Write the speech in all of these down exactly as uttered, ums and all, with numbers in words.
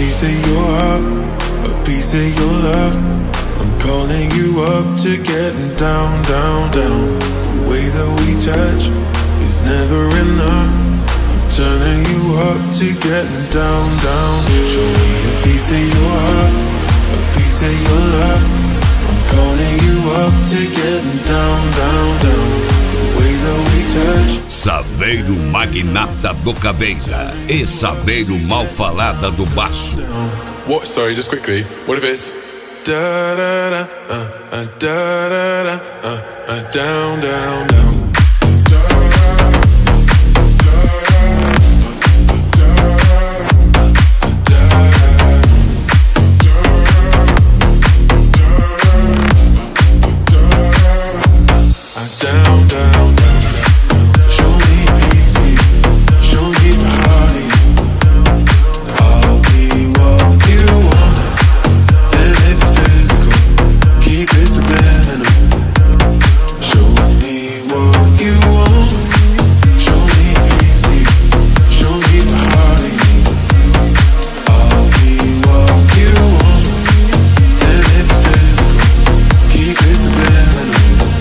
piece of your heart, a piece of your love. I'm calling you up to getting down, down, down. The way that we touch is never enough. I'm turning you up to getting down, down. Show me a piece of your heart, a piece of your love. I'm calling you up to getting down, down, down. The way that we touch. Saveiro Magnata do Caveira e Saveiro Malfalada do Baço. What? Sorry, just quickly. What if it's da da da uh, uh, da da da uh, uh, down, down, down. Down, down, down. Show me easy, show me body. I'll be what you want, and if it's physical, keep it subliminal. Show me what you want, show me easy, show me body. I'll be what you want, and if it's physical, keep it subliminal.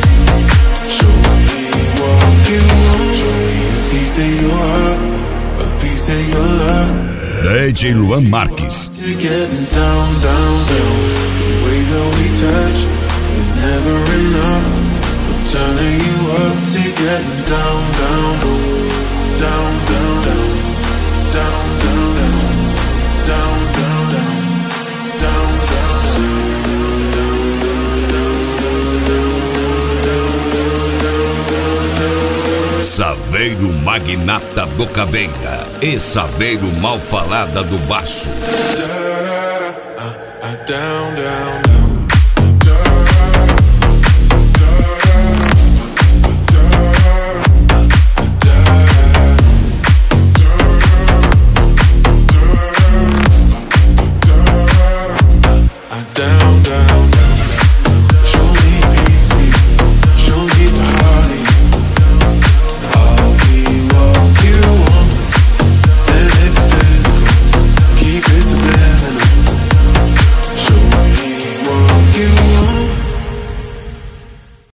Say your heart, a piece of your love. D J Luan Marques. Getting down, down, down. The way that we touch is never enough. I'm turning you up to getting down, down, down, down, down, down, down, down, down, down, down, down, Saveiro Magnata do Caveira e Saveiro Malfalada do Baço. down, down.